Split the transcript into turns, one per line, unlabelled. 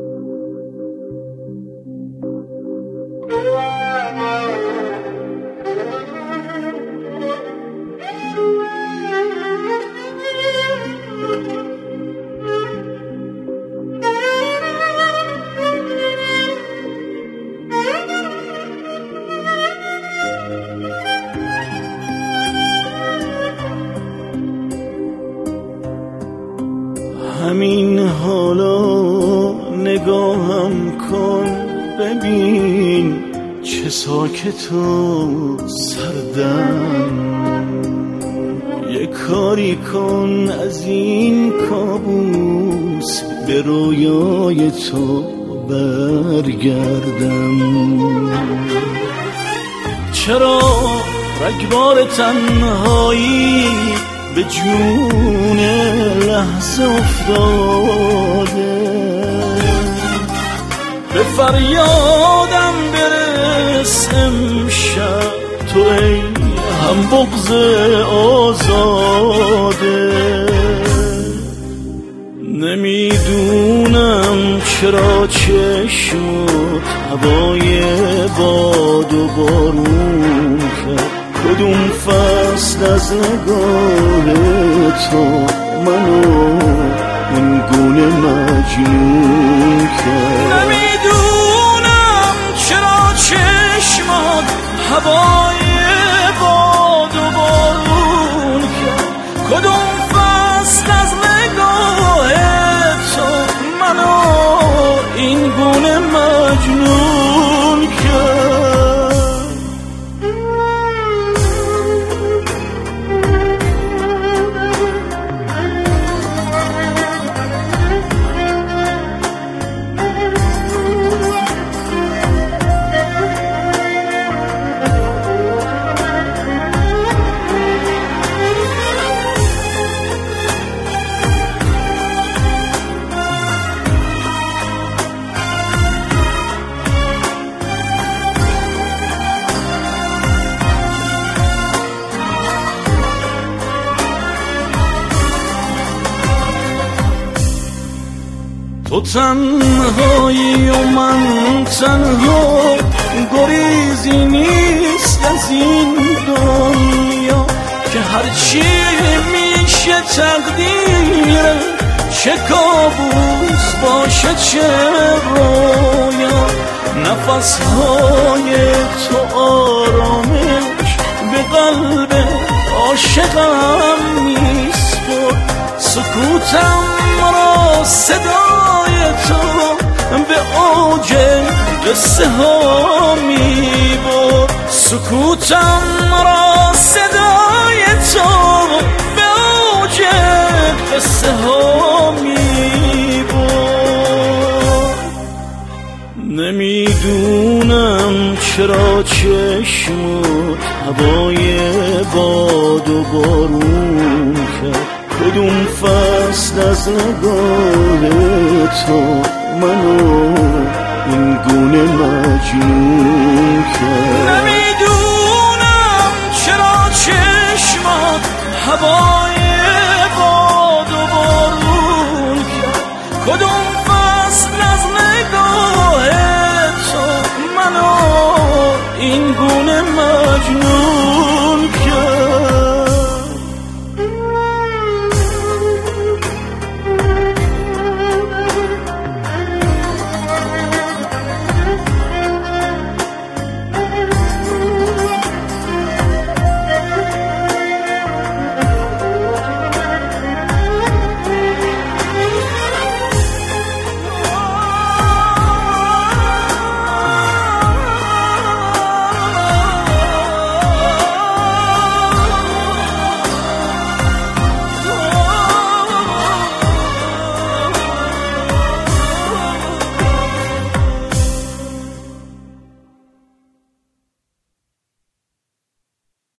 همین حالا نگاهم کن ببین چه ساکت و سردم. یه کاری کن از این کابوس به رویای تو برگردم. چرا رگبار تنهایی به جون لحظه افتاده؟ به فریادم برس امشب تو ای هم بغض آزاده. نمیدونم چرا چشمت هوای باد و بارون کرد. کدوم فصل از نگاه تو منو این گونه مجنون کرد.
نمیدونم چرا چشمات هوای باد و بارون کرد. کدوم فصل از نگاه تو منو این گونه مجنون کرد.
تو تنهایی و من تنها، گریزی نیست از این دنیا که هرچی میشه تقدیر، چه کابوس باشه چه رویا. نفسهای تو آرامش به قلب عاشقم میسپرد. سکوتم را صدای تو به اوج قصه ها میبرد. سکوتم را صدای تو به اوج قصه ها میبرد. نمیدونم چرا چشمت هوای باد و بارون کرد. کدوم فصل از نگاه تو منو این گونه مجنون کرد.
نمیدونم چرا چشمات هوای